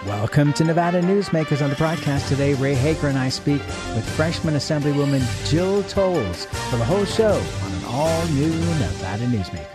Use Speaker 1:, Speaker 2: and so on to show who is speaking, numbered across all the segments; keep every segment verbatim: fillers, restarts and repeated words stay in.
Speaker 1: Welcome to Nevada Newsmakers. On the broadcast today, Ray Hager and I speak with freshman Assemblywoman Jill Tolles for the whole show on an all-new Nevada Newsmakers.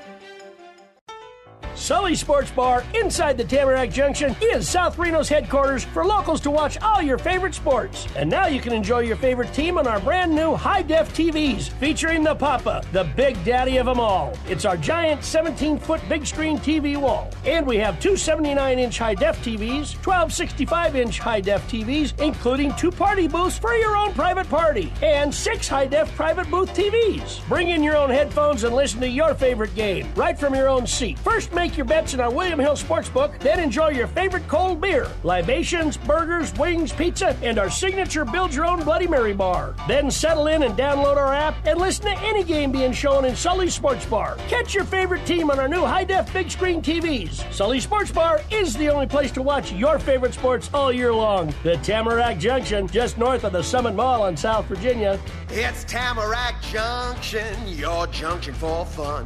Speaker 2: Sully Sports Bar inside the Tamarack Junction is South Reno's headquarters for locals to watch all your favorite sports. And now you can enjoy your favorite team on our brand new high-def T Vs featuring the Papa, the big daddy of them all. It's our giant seventeen-foot big screen T V wall. And we have two seventy-nine inch high-def T Vs, twelve sixty-five inch high-def T Vs, including two party booths for your own private party, and six high-def private booth T Vs. Bring in your own headphones and listen to your favorite game right from your own seat. First, make your bets in our William Hill Sportsbook, then enjoy your favorite cold beer, libations, burgers, wings, pizza, and our signature build-your-own Bloody Mary bar. Then settle in and download our app and listen to any game being shown in Sully Sports Bar. Catch your favorite team on our new high-def big screen T Vs. Sully Sports Bar is the only place to watch your favorite sports all year long. The Tamarack Junction, just north of the Summit Mall in South Virginia.
Speaker 3: It's Tamarack Junction, your junction for fun.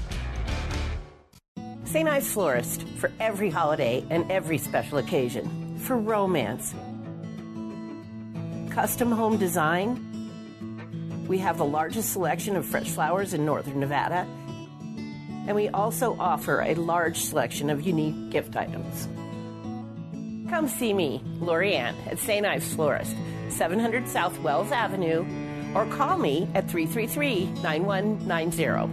Speaker 4: Saint Ives Florist, for every holiday and every special occasion. For romance. Custom home design. We have the largest selection of fresh flowers in northern Nevada. And we also offer a large selection of unique gift items. Come see me, Lori Ann, at Saint Ives Florist, seven hundred South Wells Avenue, or call me at three three three, nine one nine zero.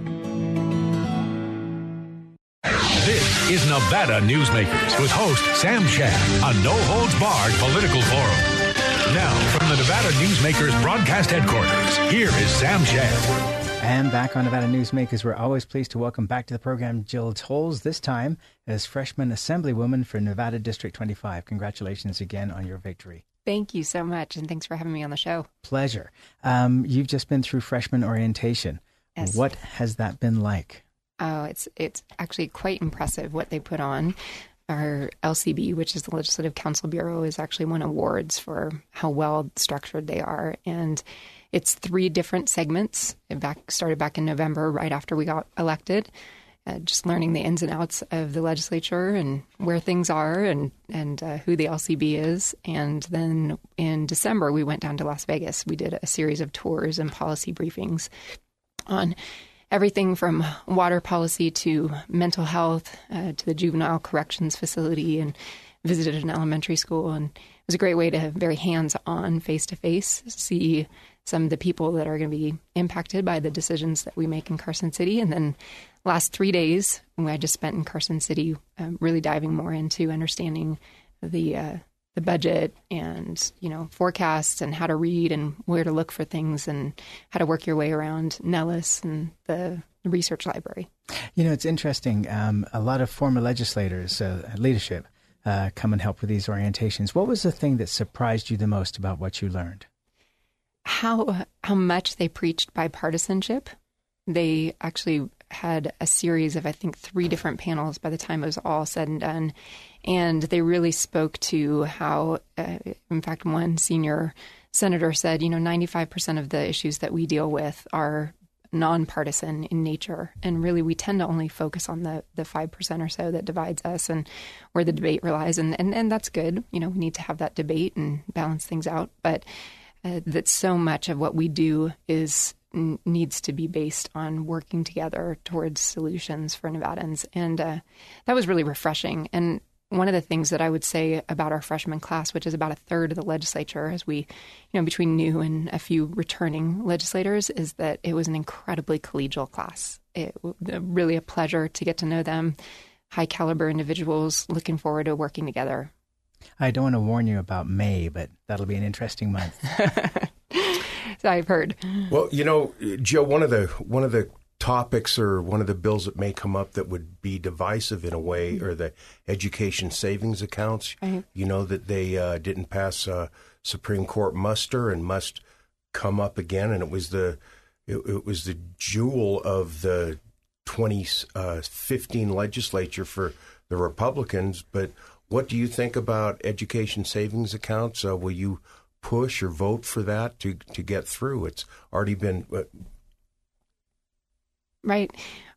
Speaker 5: This is Nevada Newsmakers with host Sam Shad, a no-holds-barred political forum. Now, from the Nevada Newsmakers broadcast headquarters, here is Sam Shad.
Speaker 1: And back on Nevada Newsmakers, we're always pleased to welcome back to the program Jill Tolles, this time as freshman Assemblywoman for Nevada District twenty-five. Congratulations again on your victory.
Speaker 6: Thank you so much, and thanks for having me on the show.
Speaker 1: Pleasure. Um, you've just been through freshman orientation.
Speaker 6: Yes.
Speaker 1: What has that been like?
Speaker 6: Oh, it's it's actually quite impressive what they put on. Our L C B, which is the Legislative Council Bureau, is actually won awards for how well structured they are. And it's three different segments. It back started back in November, right after we got elected, uh, just learning the ins and outs of the legislature and where things are and, and uh, who the L C B is. And then in December, we went down to Las Vegas. We did a series of tours and policy briefings on everything from water policy to mental health, uh, to the juvenile corrections facility, and visited an elementary school. And it was a great way to very hands-on, face-to-face, see some of the people that are going to be impacted by the decisions that we make in Carson City. And then last three days, I just spent in Carson City, um, really diving more into understanding the uh, the budget and, you know, forecasts and how to read and where to look for things and how to work your way around Nellis and the research library.
Speaker 1: You know, it's interesting. Um, a lot of former legislators, uh, leadership, uh, come and help with these orientations. What was the thing that surprised you the most about what you learned?
Speaker 6: How how much they preached bipartisanship. They actually had a series of, I think, three different panels by the time it was all said and done. And they really spoke to how, uh, in fact, one senior senator said, you know, ninety-five percent of the issues that we deal with are nonpartisan in nature. And really, we tend to only focus on the, the five percent or so that divides us and where the debate relies. And, and, and that's good. You know, we need to have that debate and balance things out. But uh, that so much of what we do is needs to be based on working together towards solutions for Nevadans. And uh, that was really refreshing. And one of the things that I would say about our freshman class, which is about a third of the legislature, as we, you know, between new and a few returning legislators, is that it was an incredibly collegial class. It was really a pleasure to get to know them, high caliber individuals, looking forward to working together.
Speaker 1: I don't want to warn you about May, but that'll be an interesting month.
Speaker 6: I've heard.
Speaker 7: Well, you know, Jill, one of the one of the topics or one of the bills that may come up that would be divisive in a way are the education savings accounts. Right. You know, that they uh, didn't pass uh, Supreme Court muster and must come up again. And it was the it, it was the jewel of the twenty fifteen legislature for the Republicans. But what do you think about education savings accounts? Uh, will you push or vote for that to to get through? It's already been uh,
Speaker 6: right.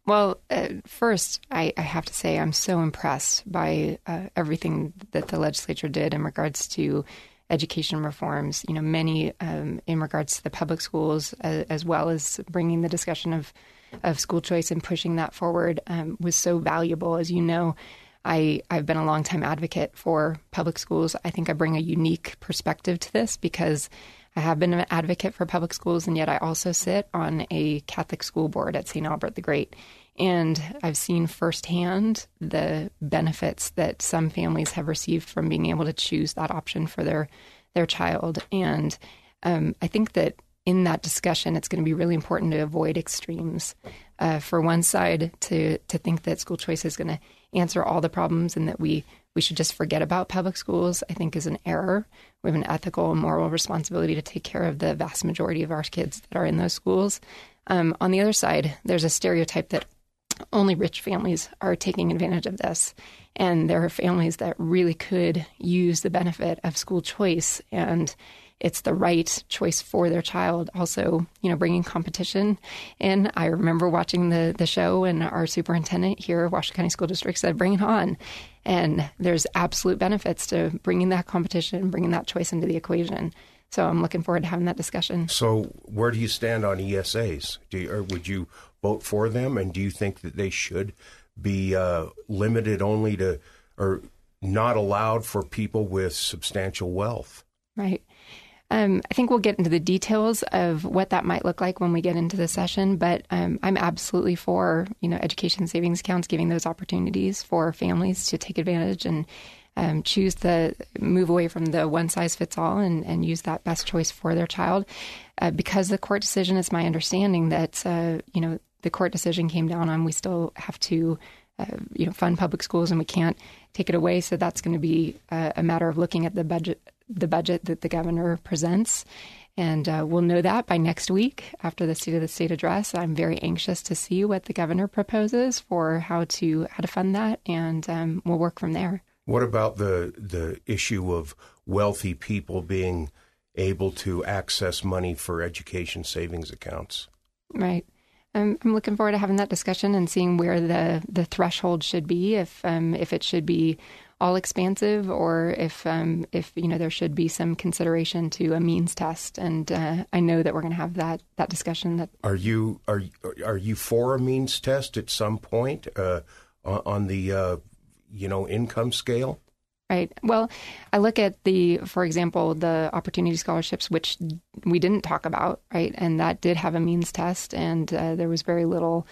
Speaker 6: Well, uh, first, I, I have to say I'm so impressed by uh, everything that the legislature did in regards to education reforms, you know, many um, in regards to the public schools, uh, as well as bringing the discussion of, of school choice and pushing that forward um, was so valuable. As you know, I, I've been a longtime advocate for public schools. I think I bring a unique perspective to this because I have been an advocate for public schools, and yet I also sit on a Catholic school board at Saint Albert the Great. And I've seen firsthand the benefits that some families have received from being able to choose that option for their, their child. And um, I think that in that discussion, it's going to be really important to avoid extremes. Uh, for one side, to to think that school choice is going to answer all the problems and that we, we should just forget about public schools, I think is an error. We have an ethical and moral responsibility to take care of the vast majority of our kids that are in those schools. Um, on the other side, there's a stereotype that only rich families are taking advantage of this. And there are families that really could use the benefit of school choice, and it's the right choice for their child. Also, you know, bringing competition in. I remember watching the, the show, and our superintendent here at Washington County School District said, bring it on. And there's absolute benefits to bringing that competition, bringing that choice into the equation. So I'm looking forward to having that discussion.
Speaker 7: So where do you stand on E S As? Do you, or would you vote for them? And do you think that they should be uh, limited only to, or not allowed for people with substantial wealth?
Speaker 6: Right. Um, I think we'll get into the details of what that might look like when we get into the session, but um, I'm absolutely for, you know, education savings accounts, giving those opportunities for families to take advantage and um, choose the move away from the one size fits all and, and use that best choice for their child. Uh, because the court decision, is my understanding that, uh, you know, the court decision came down on we still have to, uh, you know, fund public schools and we can't take it away. So that's going to be uh, a matter of looking at the budget the budget that the governor presents. And uh, we'll know that by next week after the State of the State address. I'm very anxious to see what the governor proposes for how to how to fund that, and um, we'll work from there.
Speaker 7: What about the the issue of wealthy people being able to access money for education savings accounts?
Speaker 6: Right. Um, I'm looking forward to having that discussion and seeing where the, the threshold should be, if um, if it should be all expansive, or if um, if you know there should be some consideration to a means test. And uh, I know that we're going to have that that discussion. That
Speaker 7: are you are are you for a means test at some point uh, on the uh, you know income scale?
Speaker 6: Right. Well, I look at the, for example, the opportunity scholarships, which we didn't talk about, right? And that did have a means test, and uh, there was very little,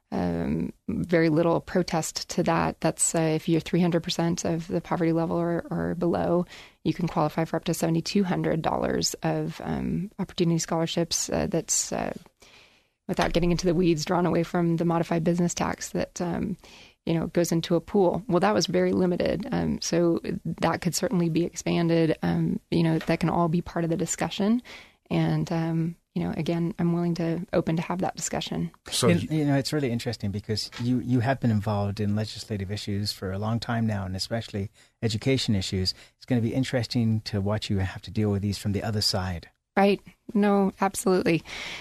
Speaker 6: um, very little protest to that. That's uh, if you're three hundred percent of the poverty level or, or below, you can qualify for up to seven thousand two hundred dollars of um, opportunity scholarships. Uh, that's uh, without getting into the weeds, drawn away from the modified business tax that. Um, you know, goes into a pool. Well, that was very limited. Um, so that could certainly be expanded. Um, you know, that can all be part of the discussion. And, um, you know, again, I'm willing to open to have that discussion.
Speaker 1: So, you, you know, it's really interesting because you, you have been involved in legislative issues for a long time now, and especially education issues. It's going to be interesting to watch you have to deal with these from the other side.
Speaker 6: Right. No, absolutely.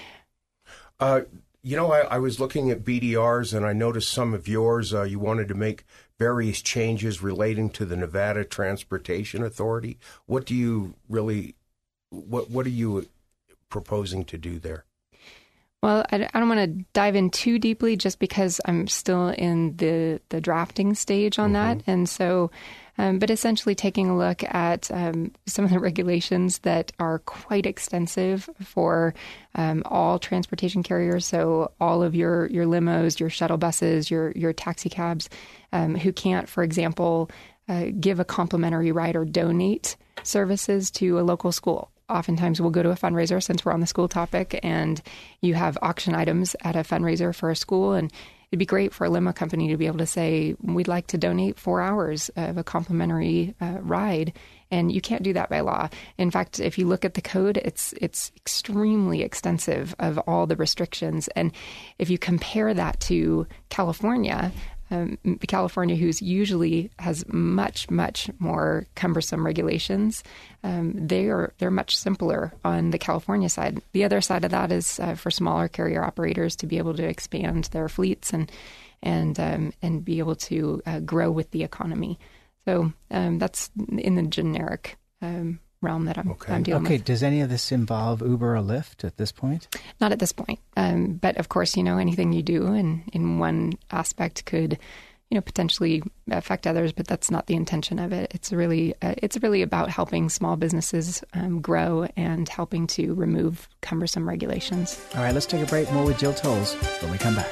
Speaker 7: Uh, You know, I, I was looking at B D Rs, and I noticed some of yours. Uh, you wanted to make various changes relating to the Nevada Transportation Authority. What do you really, what what are you proposing to do there?
Speaker 6: Well, I, I don't want to dive in too deeply just because I'm still in the, the drafting stage on mm-hmm. that. And so, um, but essentially taking a look at um, some of the regulations that are quite extensive for um, all transportation carriers. So all of your, your limos, your shuttle buses, your, your taxi cabs, um, who can't, for example, uh, give a complimentary ride or donate services to a local school. Oftentimes we'll go to a fundraiser, since we're on the school topic, and you have auction items at a fundraiser for a school. And it'd be great for a limo company to be able to say, we'd like to donate four hours of a complimentary uh, ride. And you can't do that by law. In fact, if you look at the code, it's it's extremely extensive of all the restrictions. And if you compare that to California, Um, California, who's usually has much, much more cumbersome regulations, um, they are they're much simpler on the California side. The other side of that is uh, for smaller carrier operators to be able to expand their fleets and and um, and be able to uh, grow with the economy. So um, that's in the generic um, realm that I'm,
Speaker 7: okay.
Speaker 6: I'm dealing
Speaker 1: okay.
Speaker 6: with.
Speaker 1: Okay, does any of this involve Uber or Lyft at this point?
Speaker 6: Not at this point. Um, but of course, you know, anything you do in, in one aspect could, you know, potentially affect others, but that's not the intention of it. It's really, uh, it's really about helping small businesses um, grow and helping to remove cumbersome regulations.
Speaker 1: All right, let's take a break. More with Jill Tolles when we come back.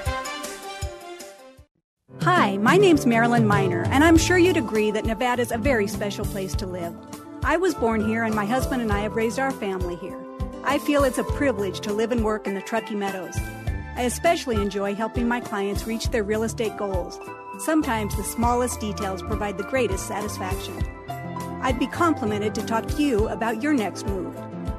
Speaker 8: Hi, my name's Marilyn Miner, and I'm sure you'd agree that Nevada's a very special place to live. I was born here, and my husband and I have raised our family here. I feel it's a privilege to live and work in the Truckee Meadows. I especially enjoy helping my clients reach their real estate goals. Sometimes the smallest details provide the greatest satisfaction. I'd be complimented to talk to you about your next move.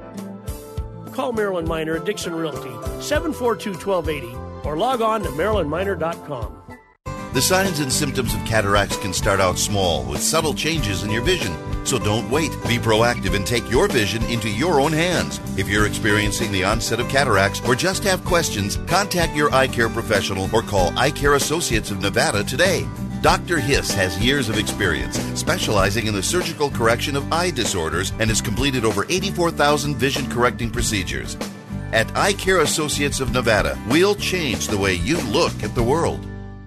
Speaker 2: Call Marilyn Miner at Dixon Realty, seven four two, one two eight zero, or log on to marilyn miner dot com.
Speaker 9: The signs and symptoms of cataracts can start out small with subtle changes in your vision. So don't wait. Be proactive and take your vision into your own hands. If you're experiencing the onset of cataracts or just have questions, contact your eye care professional or call Eye Care Associates of Nevada today. Doctor Hiss has years of experience specializing in the surgical correction of eye disorders and has completed over eighty-four thousand vision correcting procedures. At Eye Care Associates of Nevada, we'll change the way you look at the world.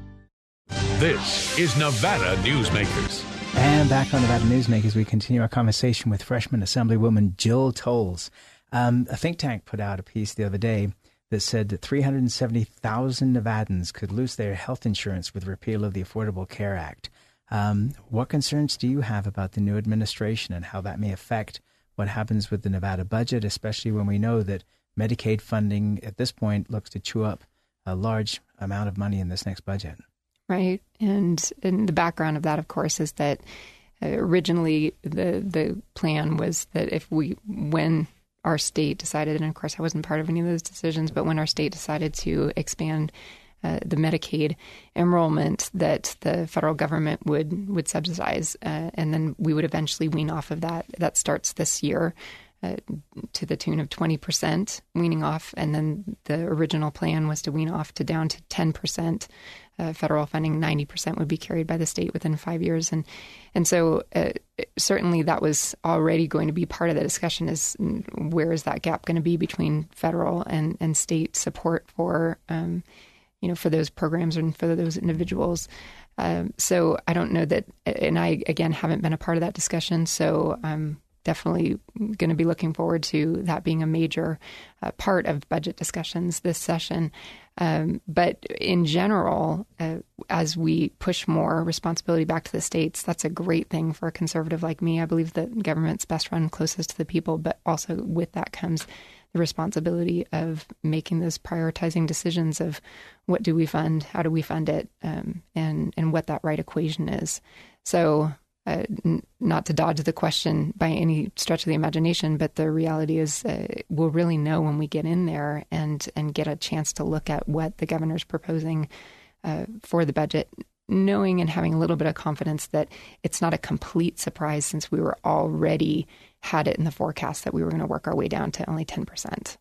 Speaker 5: This is Nevada Newsmakers.
Speaker 1: And back on Nevada Newsmakers, we continue our conversation with freshman Assemblywoman Jill Tolles. Um, a think tank put out a piece the other day that said that three hundred seventy thousand Nevadans could lose their health insurance with repeal of the Affordable Care Act. Um, what concerns do you have about the new administration and how that may affect what happens with the Nevada budget, especially when we know that Medicaid funding at this point looks to chew up a large amount of money in this next budget?
Speaker 6: Right. And, and the background of that, of course, is that uh, originally the the plan was that if we, when our state decided, and of course I wasn't part of any of those decisions, but when our state decided to expand uh, the Medicaid enrollment, that the federal government would, would subsidize, uh, and then we would eventually wean off of that. That starts this year. Uh, to the tune of twenty percent weaning off. And then the original plan was to wean off to down to ten percent uh, federal funding. ninety percent would be carried by the state within five years. And and so uh, certainly that was already going to be part of the discussion, is where is that gap going to be between federal and, and state support for, um, you know, for those programs and for those individuals. Um, so I don't know that, and I, again, haven't been a part of that discussion. So I'm definitely going to be looking forward to that being a major uh, part of budget discussions this session. Um, but in general, uh, as we push more responsibility back to the states, that's a great thing for a conservative like me. I believe that government's best run closest to the people, but also with that comes the responsibility of making those prioritizing decisions of what do we fund, how do we fund it, um, and, and what that right equation is. So Uh, n- not to dodge the question by any stretch of the imagination, but the reality is uh, we'll really know when we get in there and, and get a chance to look at what the governor's proposing uh, for the budget, knowing and having a little bit of confidence that it's not a complete surprise, since we were already had it in the forecast that we were going to work our way down to only ten percent.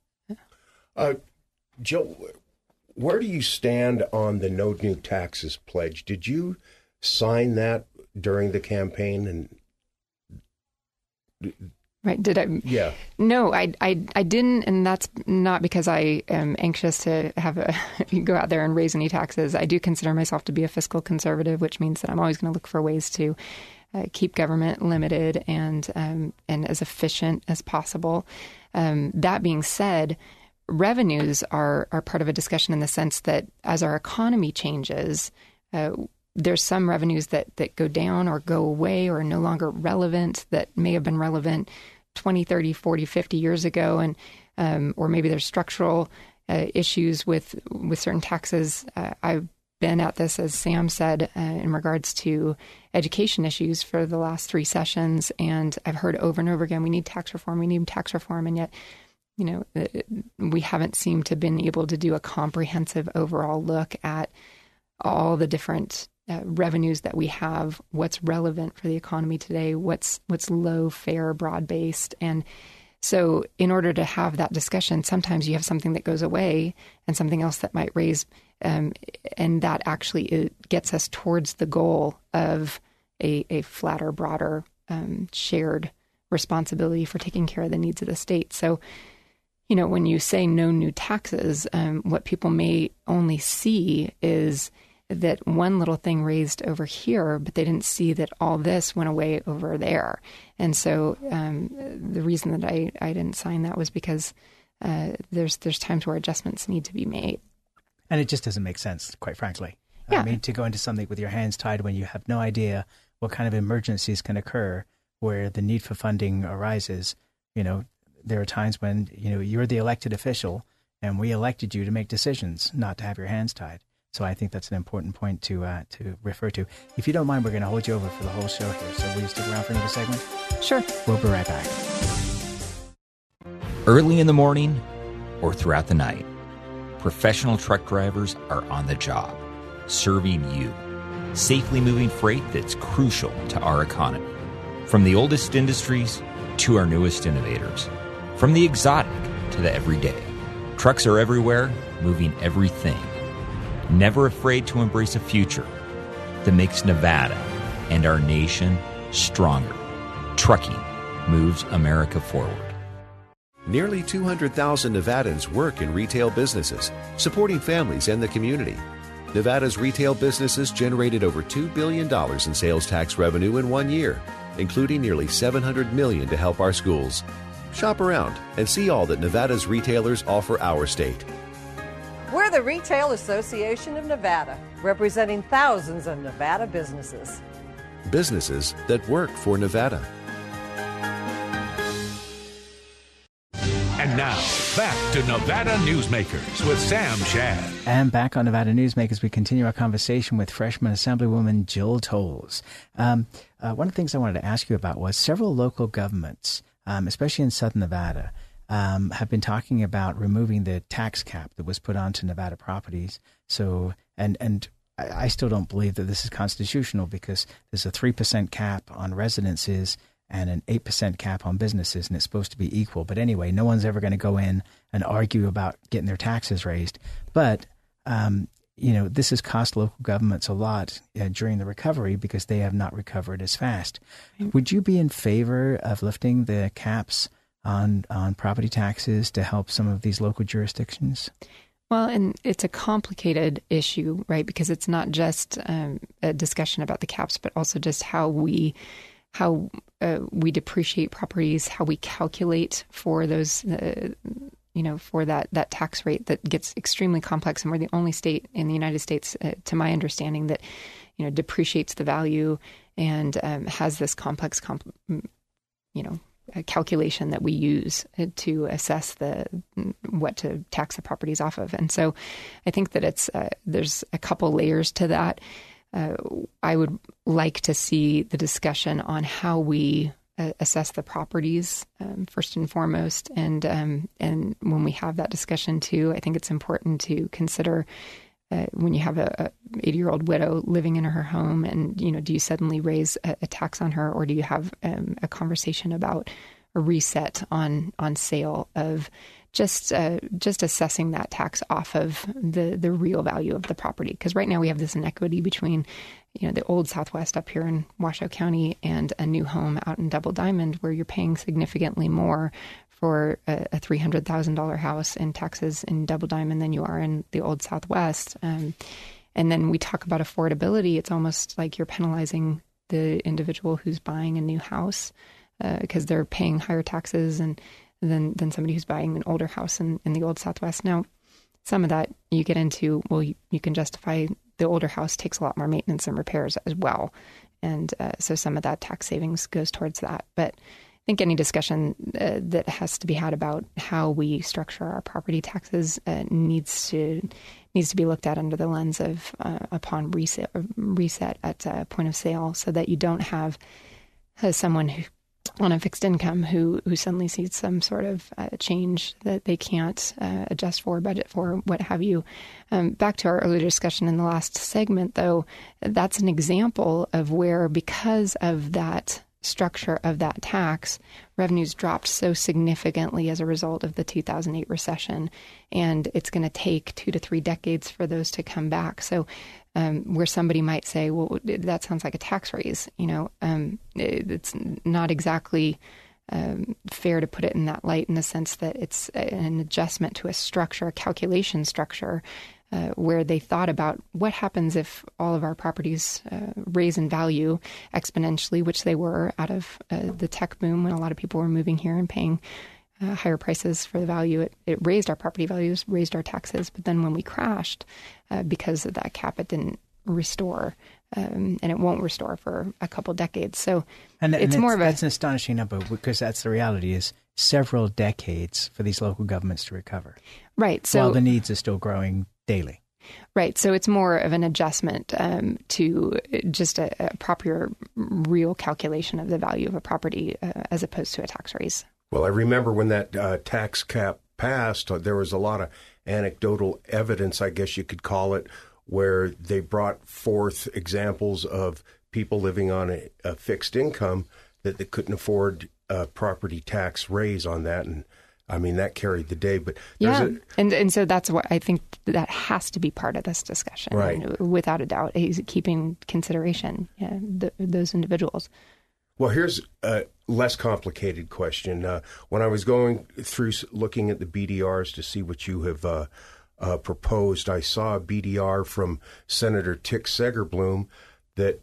Speaker 7: Uh, Jill, where do you stand on the No New Taxes pledge? Did you sign that during the campaign? And
Speaker 6: right, did I?
Speaker 7: Yeah.
Speaker 6: No, I, I, I didn't, and that's not because I am anxious to have a go out there and raise any taxes. I do consider myself to be a fiscal conservative, which means that I'm always going to look for ways to uh, keep government limited and um, and as efficient as possible. Um, that being said, revenues are are part of a discussion in the sense that as our economy changes, uh, there's some revenues that, that go down or go away or are no longer relevant that may have been relevant twenty, thirty, forty, fifty years ago. And um, or maybe there's structural uh, issues with, with certain taxes. Uh, I've been at this, as Sam said, uh, in regards to education issues for the last three sessions. And I've heard over and over again, we need tax reform, we need tax reform. And yet, you know, we haven't seemed to have been able to do a comprehensive overall look at all the different uh, revenues that we have, what's relevant for the economy today, what's what's low fare, broad based, and so in order to have that discussion, sometimes you have something that goes away and something else that might raise, um, and that actually it gets us towards the goal of a, a flatter, broader, um, shared responsibility for taking care of the needs of the state. So, you know, when you say no new taxes, um, what people may only see is that one little thing raised over here, but they didn't see that all this went away over there. And so um, the reason that I, I didn't sign that was because uh, there's there's times where adjustments need to be made.
Speaker 1: And it just doesn't make sense, quite frankly.
Speaker 6: Yeah.
Speaker 1: I mean, to go into something with your hands tied when you have no idea what kind of emergencies can occur where the need for funding arises. You know, there are times when, you know, you're the elected official and we elected you to make decisions, not to have your hands tied. So I think that's an important point to uh, to refer to. If you don't mind, we're going to hold you over for the whole show here. So will you stick around for another segment?
Speaker 6: Sure.
Speaker 1: We'll be right back.
Speaker 10: Early in the morning or throughout the night, professional truck drivers are on the job, serving you, safely moving freight that's crucial to our economy. From the oldest industries to our newest innovators, from the exotic to the everyday, trucks are everywhere, moving everything. Never afraid to embrace a future that makes Nevada and our nation stronger. Trucking moves America forward.
Speaker 11: Nearly two hundred thousand Nevadans work in retail businesses, supporting families and the community. Nevada's retail businesses generated over two billion dollars in sales tax revenue in one year, including nearly seven hundred million dollars to help our schools. Shop around and see all that Nevada's retailers offer our state.
Speaker 12: We're the Retail Association of Nevada, representing thousands of Nevada businesses.
Speaker 11: Businesses that work for Nevada.
Speaker 5: And now, back to Nevada Newsmakers with Sam Shad.
Speaker 1: And back on Nevada Newsmakers, we continue our conversation with freshman Assemblywoman Jill Tolles. Um, uh, one of the things I wanted to ask you about was several local governments, um, especially in Southern Nevada, Um, have been talking about removing the tax cap that was put onto Nevada properties. So, and and I, I still don't believe that this is constitutional because there's a three percent cap on residences and an eight percent cap on businesses, and it's supposed to be equal. But anyway, no one's ever going to go in and argue about getting their taxes raised. But, um, you know, this has cost local governments a lot uh, during the recovery because they have not recovered as fast. Would you be in favor of lifting the caps on on property taxes to help some of these local jurisdictions?
Speaker 6: Well, and it's a complicated issue, right? Because it's not just um, a discussion about the caps, but also just how we how uh, we depreciate properties, how we calculate for those, uh, you know, for that that tax rate that gets extremely complex. And we're the only state in the United States, uh, to my understanding, that, you know, depreciates the value and um, has this complex, comp- you know, a calculation that we use to assess the what to tax the properties off of. And so I think that it's uh, there's a couple layers to that. Uh, I would like to see the discussion on how we uh, assess the properties um, first and foremost. And um, and when we have that discussion too, I think it's important to consider uh, when you have a eighty-year-old widow living in her home, and you know, do you suddenly raise a, a tax on her, or do you have um, a conversation about a reset on on sale of just uh, just assessing that tax off of the the real value of the property? Because right now we have this inequity between, you know, the old Southwest up here in Washoe County and a new home out in Double Diamond, where you're paying significantly more for a, a three hundred thousand dollars house in taxes in Double Diamond than you are in the old Southwest. Um, and then we talk about affordability. It's almost like you're penalizing the individual who's buying a new house because uh, they're paying higher taxes and than than somebody who's buying an older house in, in the old Southwest. Now, some of that you get into, well, you, you can justify the older house takes a lot more maintenance and repairs as well. And uh, so some of that tax savings goes towards that. But I think any discussion uh, that has to be had about how we structure our property taxes uh, needs to needs to be looked at under the lens of uh, upon reset reset at uh, point of sale, so that you don't have uh, someone who on a fixed income who who suddenly sees some sort of uh, change that they can't uh, adjust for, budget for, what have you. Um, back to our earlier discussion in the last segment, though, that's an example of where, because of that structure of that tax, revenues dropped so significantly as a result of the two thousand eight recession, and it's going to take two to three decades for those to come back. So um, where somebody might say, well, that sounds like a tax raise, you know, um, it, it's not exactly um, fair to put it in that light, in the sense that it's an adjustment to a structure, a calculation structure, Uh, where they thought about what happens if all of our properties uh, raise in value exponentially, which they were out of uh, the tech boom when a lot of people were moving here and paying uh, higher prices for the value. It, it raised our property values, raised our taxes. But then when we crashed, uh, because of that cap, it didn't restore, um, and it won't restore for a couple decades. So
Speaker 1: and,
Speaker 6: it's,
Speaker 1: and it's
Speaker 6: more of a...
Speaker 1: That's an astonishing number, because that's the reality, is several decades for these local governments to recover.
Speaker 6: Right. So
Speaker 1: while the needs are still growing daily.
Speaker 6: Right. So it's more of an adjustment um, to just a, a proper, real calculation of the value of a property uh, as opposed to a tax raise.
Speaker 7: Well, I remember when that uh, tax cap passed, uh, there was a lot of anecdotal evidence, I guess you could call it, where they brought forth examples of people living on a, a fixed income that they couldn't afford a property tax raise on that. And I mean, that carried the day. But
Speaker 6: yeah,
Speaker 7: a,
Speaker 6: and and so that's what I think that has to be part of this discussion,
Speaker 7: right?
Speaker 6: And without a doubt, he's keeping consideration yeah, the, those individuals.
Speaker 7: Well, here's a less complicated question. Uh, when I was going through looking at the B D Rs to see what you have uh, uh, proposed, I saw a B D R from Senator Tick Segerbloom that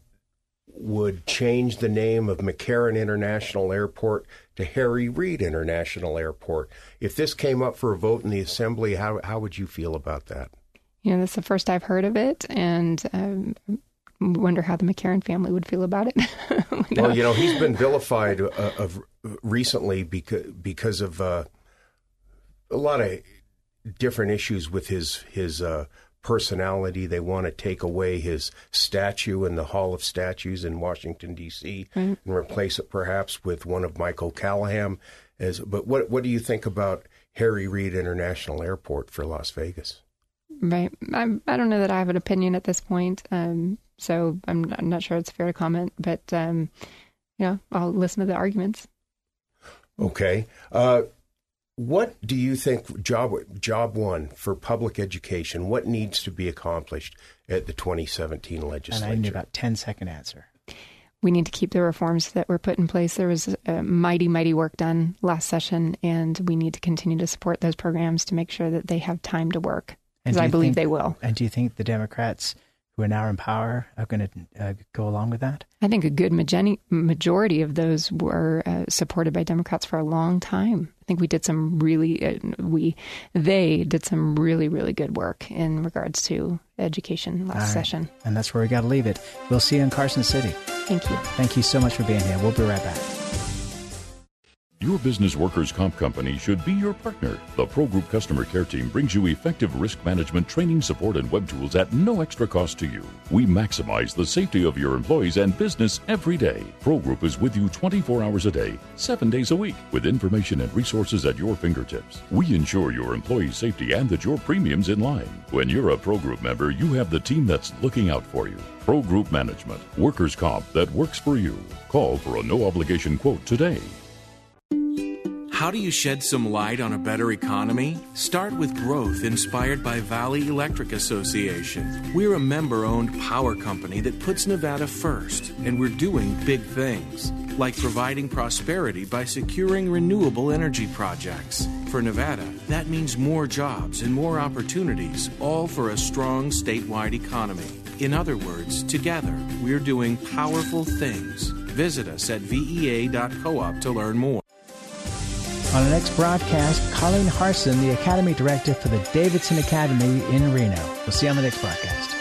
Speaker 7: would change the name of McCarran International Airport to Harry Reid International Airport. If this came up for a vote in the Assembly, how how would you feel about that?
Speaker 6: You know, that's the first I've heard of it, and um, wonder how the McCarran family would feel about it.
Speaker 7: Well, you know, he's been vilified uh, of recently because because of uh, a lot of different issues with his his uh, personality. They want to take away his statue in the Hall of Statues in Washington, D C, mm-hmm. and replace it perhaps with one of Michael Callahan. As, but what what do you think about Harry Reid International Airport for Las Vegas?
Speaker 6: Right. I'm, I don't know that I have an opinion at this point, um, so I'm not, I'm not sure it's fair to comment, but um, you know, I'll listen to the arguments.
Speaker 7: Okay. Uh, What do you think, job job one for public education, what needs to be accomplished at the twenty seventeen legislature?
Speaker 1: And I need about a ten-second answer.
Speaker 6: We need to keep the reforms that were put in place. There was uh, mighty, mighty work done last session, and we need to continue to support those programs to make sure that they have time to work, because I believe
Speaker 1: think,
Speaker 6: they will.
Speaker 1: And do you think the Democrats who are now in power are going to uh, go along with that?
Speaker 6: I think a good majority of those were uh, supported by Democrats for a long time. I think we did some really, uh, we, they did some really, really good work in regards to education last
Speaker 1: right.
Speaker 6: session.
Speaker 1: And that's where we got to leave it. We'll see you in Carson City.
Speaker 6: Thank you.
Speaker 1: Thank you so much for being here. We'll be right back.
Speaker 13: Your business workers' comp company should be your partner. The Pro Group Customer Care Team brings you effective risk management training, support, and web tools at no extra cost to you. We maximize the safety of your employees and business every day. Pro Group is with you twenty-four hours a day, seven days a week, with information and resources at your fingertips. We ensure your employees' safety and that your premium's in line. When you're a Pro Group member, you have the team that's looking out for you. Pro Group Management, workers' comp that works for you. Call for a no-obligation quote today.
Speaker 14: How do you shed some light on a better economy? Start with growth inspired by Valley Electric Association. We're a member-owned power company that puts Nevada first, and we're doing big things, like providing prosperity by securing renewable energy projects. For Nevada, that means more jobs and more opportunities, all for a strong statewide economy. In other words, together, we're doing powerful things. Visit us at V E A dot coop to learn more.
Speaker 1: On the next broadcast, Colleen Harson, the Academy Director for the Davidson Academy in Reno. We'll see you on the next broadcast.